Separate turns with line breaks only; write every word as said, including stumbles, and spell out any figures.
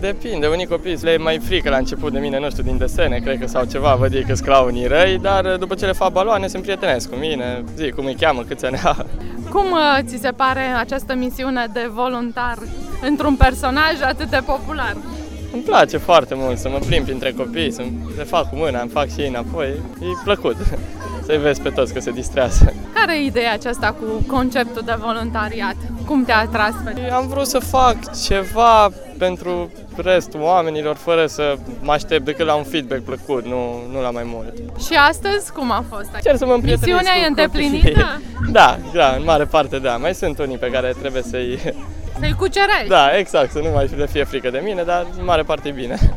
Depinde, unii copii le e mai frică la început de mine, nu știu, din desene, cred că sau ceva, văd ei că-s clownii răi, dar după ce le fac baloane se împrietenesc cu mine, zic cum îi cheamă, câți ani au.
Cum uh, ți se pare această misiune de voluntar într-un personaj atât de popular?
Îmi place foarte mult să mă plimb printre copii, să le fac cu mâna, îmi fac și ei înapoi, e plăcut să-i vezi pe toți că se distrează.
Care e ideea aceasta cu conceptul de voluntariat? Cum te-a atras pe?
Am vrut să fac ceva pentru restul oamenilor, fără să mă aștept decât la un feedback plăcut, nu, nu la mai mult.
Și astăzi cum a fost?
Cer să mă împrietenesc.
Misiunea e îndeplinită?
Copiii. Da, da, în mare parte da. Mai sunt unii pe care trebuie să-i...
Să-i cucerești?
Da, exact, să nu mai le fie frică de mine, dar în mare parte e bine.